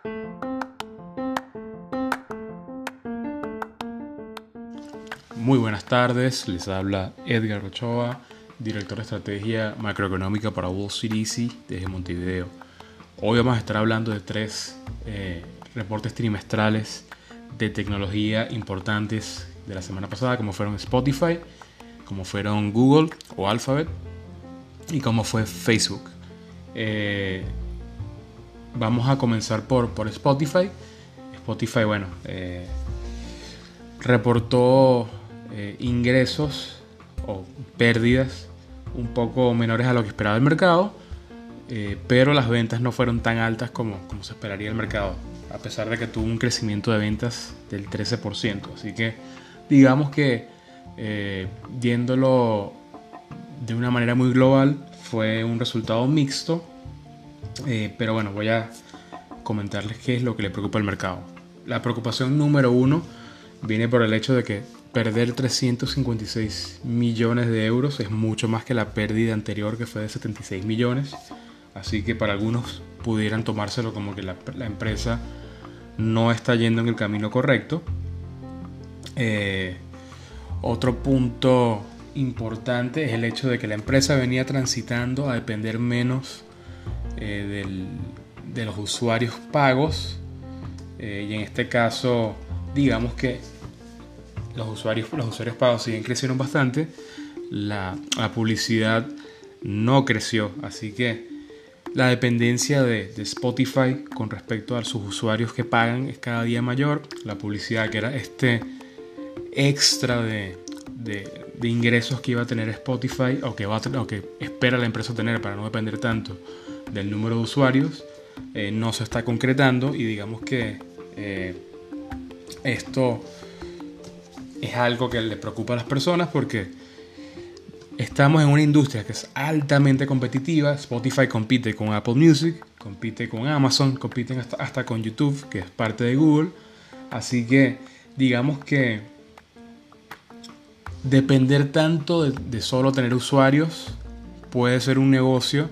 Muy buenas tardes, les habla Edgar Ochoa, director de estrategia macroeconómica para Wall Street Easy desde Montevideo. Hoy vamos a estar hablando de tres reportes trimestrales de tecnología importantes de la semana pasada, como fueron Spotify, como fueron Google o Alphabet y como fue Facebook. Vamos a comenzar por Spotify. Spotify, reportó ingresos o pérdidas un poco menores a lo que esperaba el mercado, pero las ventas no fueron tan altas como se esperaría el mercado, a pesar de que tuvo un crecimiento de ventas del 13%. Así que digamos que viéndolo de una manera muy global fue un resultado mixto, pero bueno, voy a comentarles qué es lo que le preocupa al mercado. La preocupación número uno viene por el hecho de que perder 356 millones de euros es mucho más que la pérdida anterior, que fue de 76 millones. Así que para algunos pudieran tomárselo como que la empresa no está yendo en el camino correcto. Otro punto importante es el hecho de que la empresa venía transitando a depender menos de los usuarios pagos. Y en este caso, digamos que los usuarios pagos siguen creciendo bastante, la publicidad no creció, así que la dependencia de Spotify con respecto a sus usuarios que pagan es cada día mayor. La publicidad, que era este extra de ingresos que iba a tener Spotify o que espera la empresa tener para no depender tanto del número de usuarios, no se está concretando, y digamos que esto es algo que le preocupa a las personas porque estamos en una industria que es altamente competitiva. Spotify compite con Apple Music, compite con Amazon, compiten hasta con YouTube, que es parte de Google. Así que digamos que depender tanto de solo tener usuarios puede ser un negocio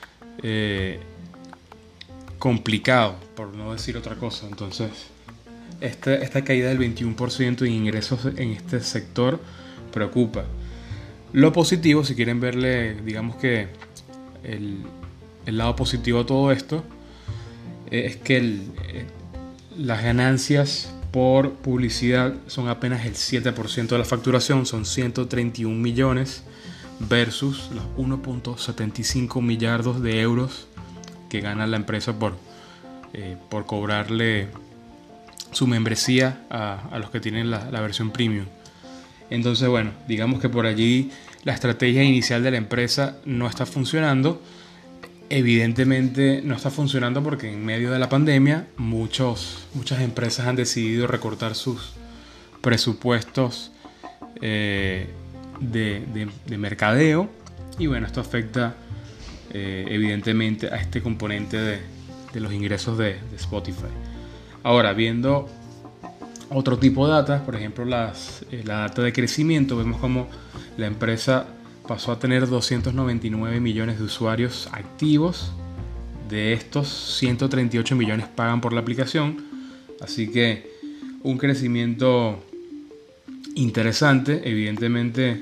complicado, por no decir otra cosa. Entonces esta caída del 21% en ingresos en este sector preocupa. Lo positivo, si quieren verle, digamos que el lado positivo a todo esto, es que las ganancias por publicidad son apenas el 7% de la facturación, son 131 millones versus los 1.75 millardos de euros que gana la empresa por cobrarle su membresía a los que tienen la versión premium. Entonces, bueno, digamos que por allí la estrategia inicial de la empresa no está funcionando. Evidentemente no está funcionando porque en medio de la pandemia muchas empresas han decidido recortar sus presupuestos de mercadeo, y bueno, esto afecta evidentemente a este componente de los ingresos de Spotify. Ahora, viendo otro tipo de data, por ejemplo la data de crecimiento, vemos como la empresa pasó a tener 299 millones de usuarios activos. De estos, 138 millones pagan por la aplicación. Así que un crecimiento interesante. Evidentemente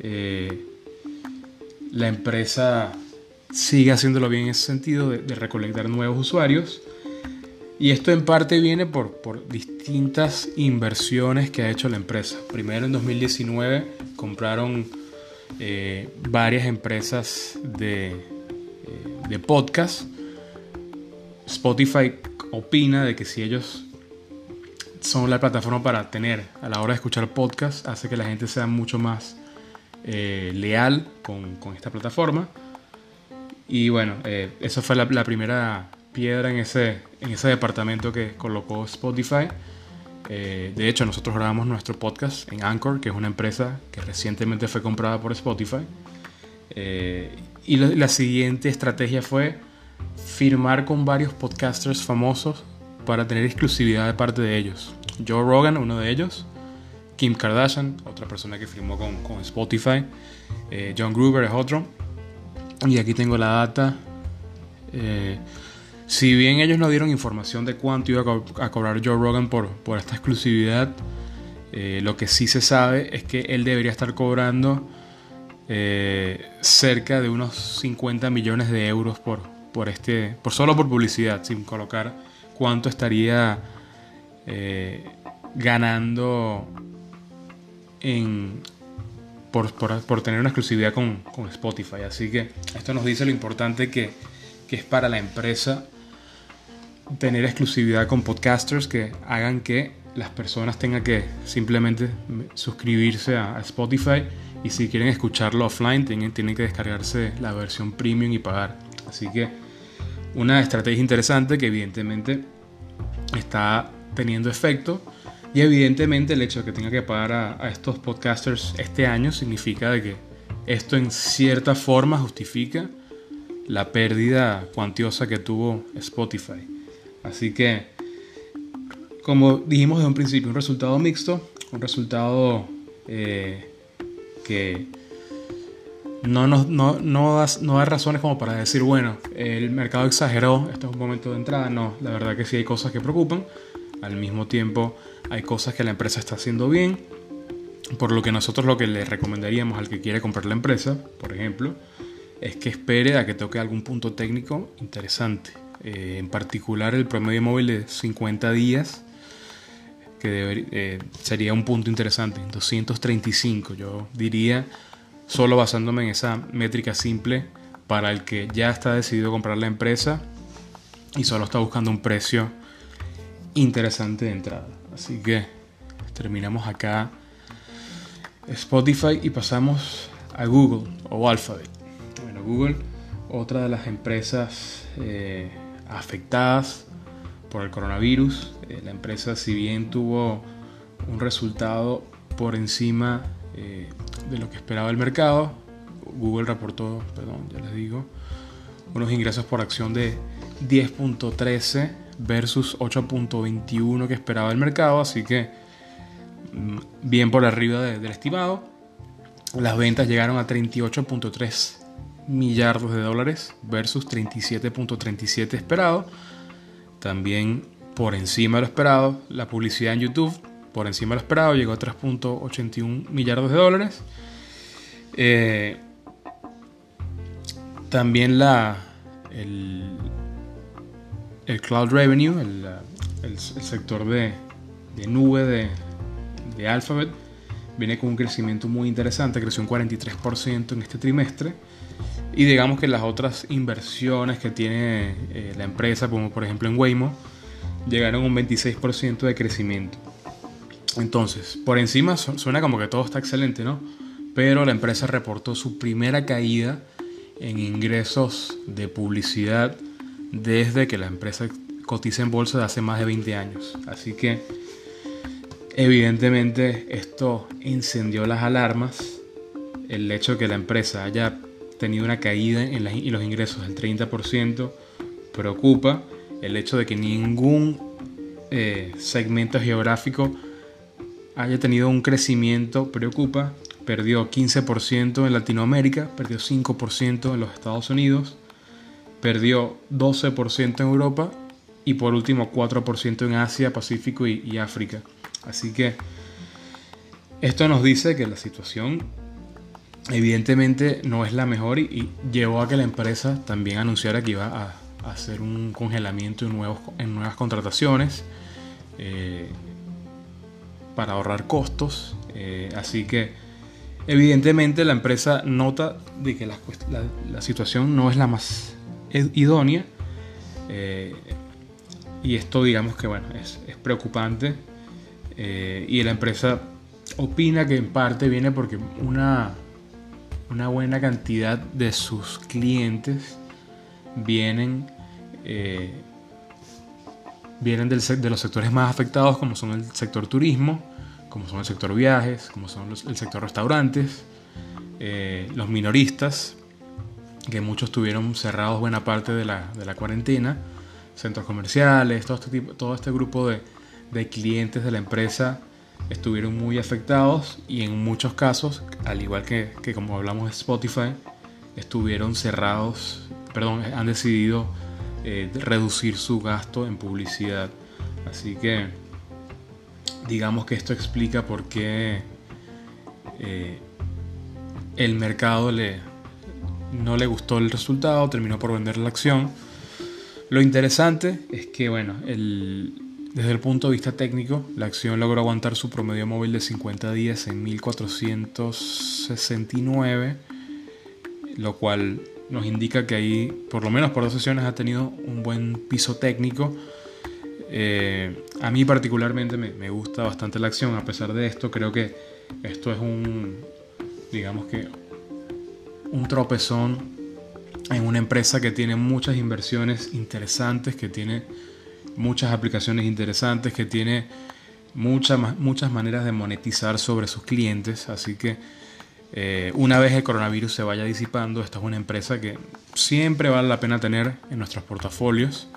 la empresa sigue haciéndolo bien en ese sentido de recolectar nuevos usuarios. Y esto en parte viene por distintas inversiones que ha hecho la empresa. Primero, en 2019 compraron varias empresas de podcast. Spotify opina de que si ellos son la plataforma para tener a la hora de escuchar podcast, hace que la gente sea mucho más leal con esta plataforma. Y bueno, esa fue la primera piedra en ese departamento que colocó Spotify. De hecho, nosotros grabamos nuestro podcast en Anchor, que es una empresa que recientemente fue comprada por Spotify. Y la siguiente estrategia fue firmar con varios podcasters famosos para tener exclusividad de parte de ellos. Joe Rogan, uno de ellos. Kim Kardashian, otra persona que firmó con Spotify. John Gruber es otro. Y aquí tengo la data. Si bien ellos no dieron información de cuánto iba a cobrar Joe Rogan por esta exclusividad, lo que sí se sabe es que él debería estar cobrando cerca de unos 50 millones de euros por solo por publicidad, sin colocar cuánto estaría ganando por tener una exclusividad con Spotify. Así que esto nos dice lo importante que es para la empresa tener exclusividad con podcasters que hagan que las personas tengan que simplemente suscribirse a Spotify, y si quieren escucharlo offline tienen que descargarse la versión premium y pagar. Así que una estrategia interesante que evidentemente está teniendo efecto, y evidentemente el hecho de que tenga que pagar a estos podcasters este año significa de que esto en cierta forma justifica la pérdida cuantiosa que tuvo Spotify. Así que, como dijimos desde un principio, un resultado mixto, un resultado que no da razones como para decir, bueno, el mercado exageró, esto es un momento de entrada. No, la verdad que sí hay cosas que preocupan. Al mismo tiempo hay cosas que la empresa está haciendo bien, por lo que nosotros lo que le recomendaríamos al que quiere comprar la empresa, por ejemplo, es que espere a que toque algún punto técnico interesante. En particular el promedio móvil de 50 días, que sería un punto interesante, 235 yo diría, solo basándome en esa métrica simple, para el que ya está decidido comprar la empresa y solo está buscando un precio interesante de entrada. Así que terminamos acá Spotify y pasamos a Google o Alphabet. Bueno, Google, otra de las empresas afectadas por el coronavirus. La empresa, si bien tuvo un resultado por encima de lo que esperaba el mercado, Google reportó, ya les digo, unos ingresos por acción de 10.13 versus 8.21 que esperaba el mercado, así que bien por arriba del estimado. Las ventas llegaron a 38.3 millardos de dólares versus 37.37 esperado, también por encima de lo esperado. La publicidad en YouTube, por encima de lo esperado, llegó a 3.81 millardos de dólares. También el cloud revenue, el sector de nube de Alphabet, viene con un crecimiento muy interesante, creció un 43% en este trimestre. Y digamos que las otras inversiones que tiene la empresa, como por ejemplo en Waymo, llegaron a un 26% de crecimiento. Entonces, por encima suena como que todo está excelente, ¿no? Pero la empresa reportó su primera caída en ingresos de publicidad desde que la empresa cotiza en bolsa de hace más de 20 años. Así que evidentemente esto encendió las alarmas. El hecho de que la empresa haya tenido una caída en los ingresos del 30% preocupa. El hecho de que ningún segmento geográfico haya tenido un crecimiento preocupa. Perdió 15% en Latinoamérica, perdió 5% en los Estados Unidos, perdió 12% en Europa y por último 4% en Asia, Pacífico y África. Así que esto nos dice que la situación evidentemente no es la mejor, y llevó a que la empresa también anunciara que iba a hacer un congelamiento en nuevas contrataciones para ahorrar costos. Así que evidentemente la empresa nota de que la situación no es la más idónea, y esto digamos que bueno, es preocupante, y la empresa opina que en parte viene porque una buena cantidad de sus clientes vienen de los sectores más afectados, como son el sector turismo, como son el sector viajes, como son el sector restaurantes, los minoristas, que muchos tuvieron cerrados buena parte de la cuarentena, centros comerciales, todo este grupo de clientes de la empresa estuvieron muy afectados, y en muchos casos, al igual que como hablamos de Spotify, estuvieron cerrados, han decidido reducir su gasto en publicidad. Así que digamos que esto explica por qué el mercado no le gustó el resultado, terminó por vender la acción. Lo interesante es que, bueno, desde el punto de vista técnico, la acción logró aguantar su promedio móvil de 50 días en 1469, lo cual nos indica que ahí, por lo menos por 2 sesiones, ha tenido un buen piso técnico. A mí particularmente me gusta bastante la acción. A pesar de esto, creo que esto es un tropezón en una empresa que tiene muchas inversiones interesantes, que tiene muchas aplicaciones interesantes, que tiene muchas maneras de monetizar sobre sus clientes. Así que una vez el coronavirus se vaya disipando, esta es una empresa que siempre vale la pena tener en nuestros portafolios.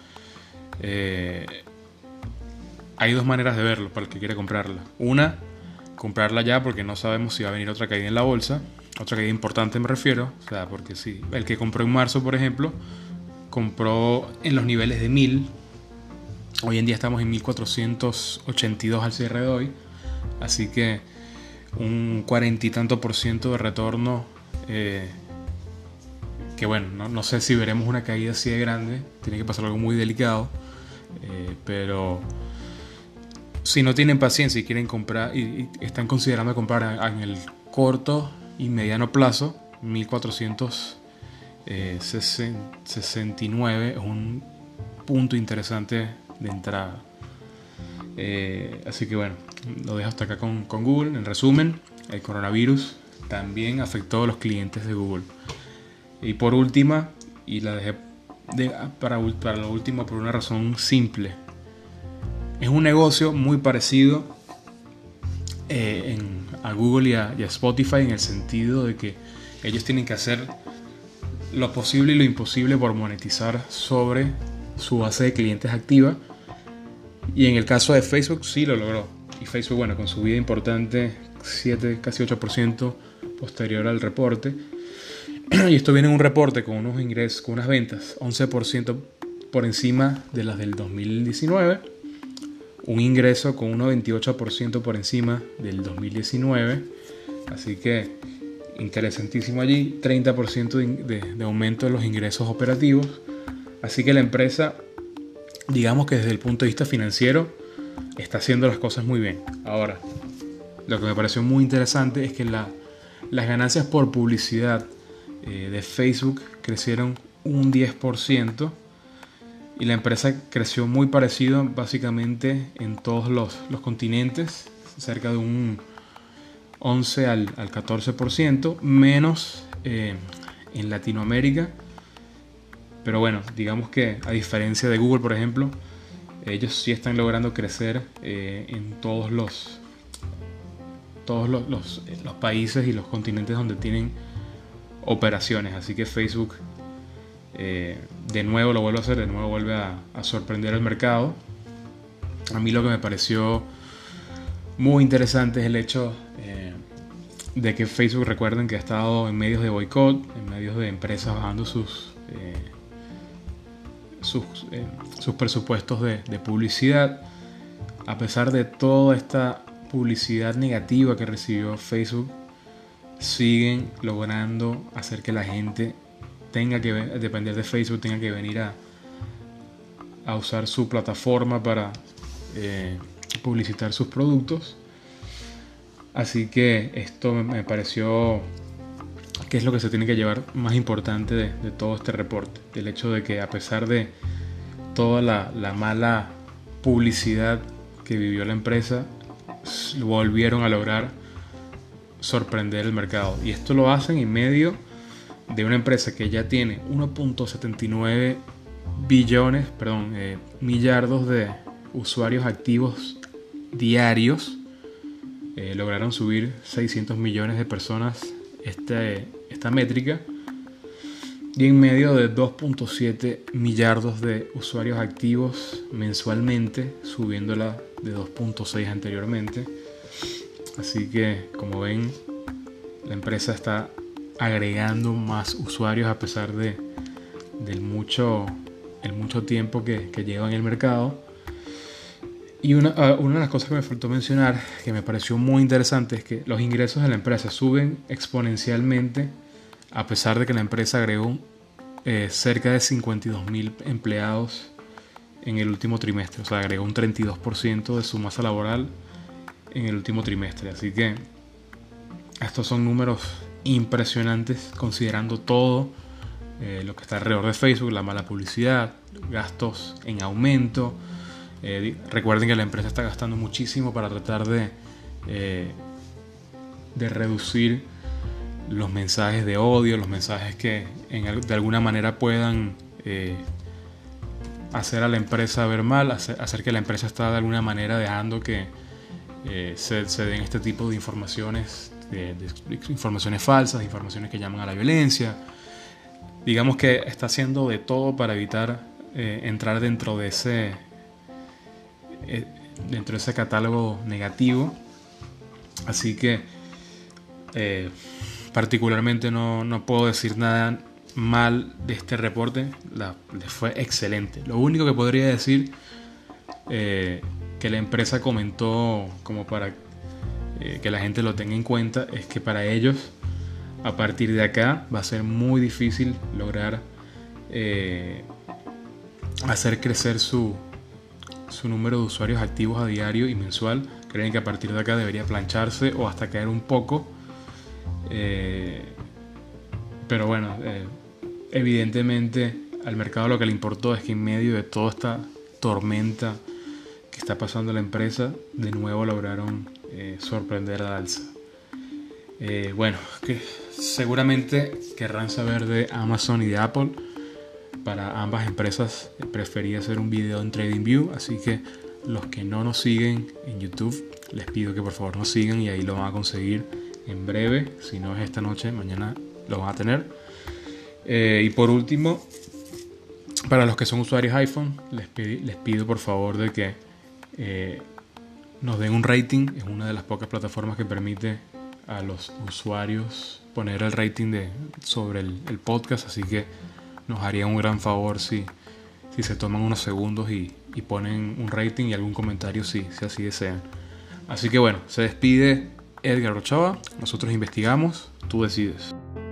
Hay 2 maneras de verlo para el que quiere comprarla. Una, comprarla ya porque no sabemos si va a venir otra caída en la bolsa. Otra caída importante me refiero. O sea, porque sí, el que compró en marzo, por ejemplo, compró en los niveles de 1000. Hoy en día estamos en 1482 al cierre de hoy. Así que un 40 y tanto % de retorno. Que bueno, no sé si veremos una caída así de grande. Tiene que pasar algo muy delicado. Pero si no tienen paciencia y quieren comprar y están considerando comprar en el corto y mediano plazo, 1469 es un punto interesante de entrada. Así que bueno, lo dejo hasta acá con Google. En resumen, el coronavirus también afectó a los clientes de Google. Y por última, y la dejé para lo último por una razón simple. Es un negocio muy parecido a Google y a Spotify, en el sentido de que ellos tienen que hacer lo posible y lo imposible por monetizar sobre su base de clientes activa. Y en el caso de Facebook sí lo logró. Y Facebook, bueno, con su vida importante, 7, casi 8% posterior al reporte. Y esto viene en un reporte con unos ingresos, con unas ventas 11% por encima de las del 2019. Un ingreso con un 28% por encima del 2019. Así que interesantísimo allí. 30% de aumento de los ingresos operativos. Así que la empresa, digamos que desde el punto de vista financiero, está haciendo las cosas muy bien. Ahora, lo que me pareció muy interesante es que las ganancias por publicidad de Facebook crecieron un 10%. Y la empresa creció muy parecido básicamente en todos los continentes, cerca de un 11 al 14%, menos en Latinoamérica. Pero bueno, digamos que a diferencia de Google, por ejemplo, ellos sí están logrando crecer en todos los países y los continentes donde tienen operaciones. Así que Facebook de nuevo lo vuelve a hacer, de nuevo vuelve a sorprender al mercado. A mí lo que me pareció muy interesante es el hecho de que Facebook, recuerden que ha estado en medios de boicot, en medios de empresas bajando sus presupuestos de publicidad. A pesar de toda esta publicidad negativa que recibió Facebook, siguen logrando hacer que la gente tenga que depender de Facebook, tenga que venir a usar su plataforma para publicitar sus productos. Así que esto me pareció que es lo que se tiene que llevar más importante de todo este reporte, del hecho de que a pesar de toda la mala publicidad que vivió la empresa, volvieron a lograr sorprender el mercado. Y esto lo hacen en medio de una empresa que ya tiene 1.79 millardos de usuarios activos diarios. Lograron subir 600 millones de personas esta métrica, y en medio de 2.7 millardos de usuarios activos mensualmente, subiéndola de 2.6 anteriormente. Así que, como ven, la empresa está agregando más usuarios a pesar del mucho el mucho tiempo que lleva en el mercado. Y una de las cosas que me faltó mencionar, que me pareció muy interesante, es que los ingresos de la empresa suben exponencialmente a pesar de que la empresa agregó cerca de 52.000 empleados en el último trimestre. O sea, agregó un 32% de su masa laboral en el último trimestre. Así que estos son números impresionantes considerando todo lo que está alrededor de Facebook, la mala publicidad, gastos en aumento. Recuerden que la empresa está gastando muchísimo para tratar de reducir los mensajes de odio, los mensajes que de alguna manera puedan hacer a la empresa ver mal, hacer que la empresa está de alguna manera dejando que se den este tipo de informaciones, de informaciones falsas, informaciones que llaman a la violencia. Digamos que está haciendo de todo para evitar entrar dentro de ese catálogo negativo. Así que particularmente no puedo decir nada mal de este reporte. Les fue excelente. Lo único que podría decir que la empresa comentó como para que la gente lo tenga en cuenta es que para ellos a partir de acá va a ser muy difícil lograr hacer crecer su número de usuarios activos a diario y mensual. Creen que a partir de acá debería plancharse o hasta caer un poco. Pero bueno, evidentemente al mercado lo que le importó es que en medio de toda esta tormenta que está pasando la empresa, de nuevo lograron sorprender al alza. Bueno, que seguramente querrán saber de Amazon y de Apple. Para ambas empresas preferí hacer un video en TradingView, así que los que no nos siguen en YouTube, les pido que por favor nos sigan y ahí lo van a conseguir en breve. Si no es esta noche, mañana lo van a tener. Y por último, para los que son usuarios iPhone, les pido por favor de que nos den un rating. Es una de las pocas plataformas que permite a los usuarios poner el rating sobre el podcast, así que nos haría un gran favor si se toman unos segundos y ponen un rating y algún comentario si así desean. Así que bueno, se despide Edgar Ochoa. Nosotros investigamos, tú decides.